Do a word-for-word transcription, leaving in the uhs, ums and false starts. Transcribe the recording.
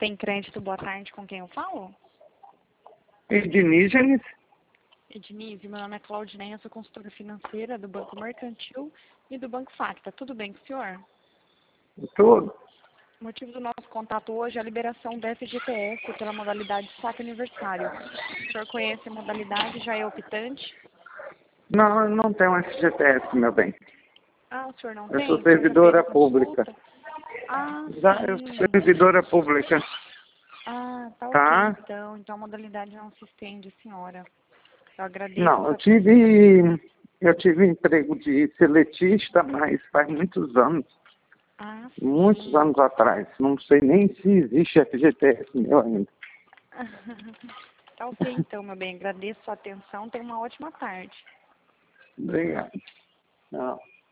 Tem crédito, boa tarde, com quem eu falo? Ednígenes? Ednise, meu nome é Claudineia, sou consultora financeira do Banco Mercantil e do Banco Facta. Tudo bem com o senhor? Tudo. O motivo do nosso contato hoje é a liberação do F G T S pela modalidade saque aniversário. O senhor conhece a modalidade, já é optante? Não, eu não tenho F G T S, meu bem. Ah, o senhor não Eu tem? sou O senhor já fez servidora a pública. consulta? Ah, Já, eu sim. sou servidora pública. Ah, tá ok, Tá? então. Então a modalidade não se estende, senhora. Eu agradeço a Não, eu sua atenção. tive. Eu tive emprego de seletista, mas faz muitos anos. Ah, Muitos sim. anos atrás. Não sei nem se existe F G T S meu ainda. Tá ok, então, meu bem. Agradeço a sua atenção. Tenha uma ótima tarde. Obrigado. Não.